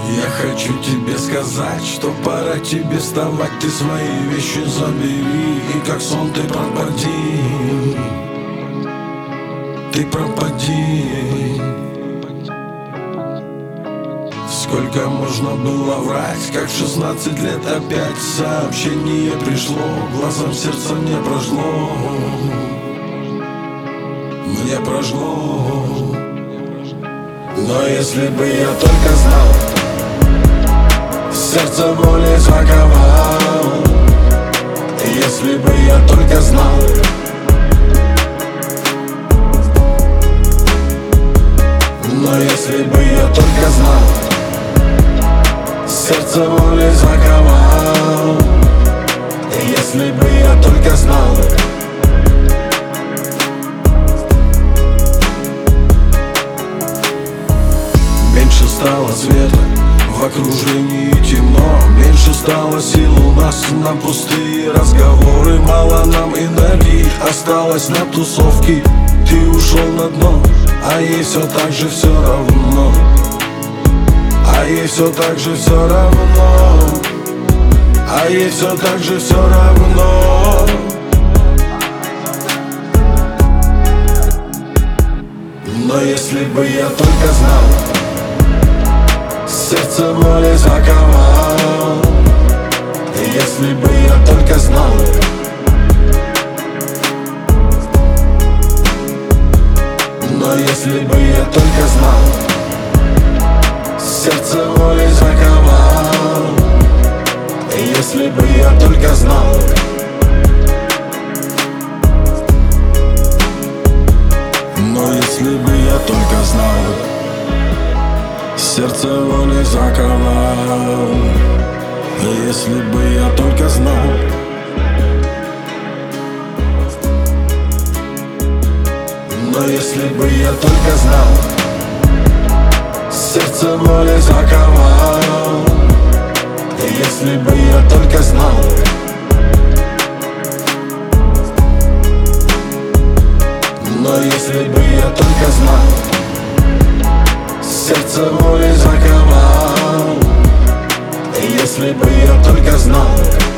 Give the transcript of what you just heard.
Я хочу тебе сказать, что пора тебе вставать. Ты свои вещи забери, и как сон ты пропади. Ты пропади. Сколько можно было врать, как в 16 лет опять сообщение пришло, глазом сердце не прожгло. Мне прожгло. Но если бы я только знал, сердце боли заковал. Если бы я только знал, но если бы я только знал, сердце боли заковал. Если бы я только знал. Меньше стало света, в окружении темно. Меньше стало сил у нас на пустые разговоры. Мало нам энергии осталось на тусовке. Ты ушел на дно, а ей все так же все равно. А ей все так же все равно. А ей все так же все равно. Но если бы я только знал, сердце боли заковал. Если бы я только знал, но если бы я только знал, сердце боли заковал. Если бы я только знал. Но если бы я только знал, сердце боли заковал. Если бы я только знал. Но если бы я только знал, сердце боли заковал. Если бы я только знал. Но если бы я только знал, сердце боли заковал. Если бы я только знал.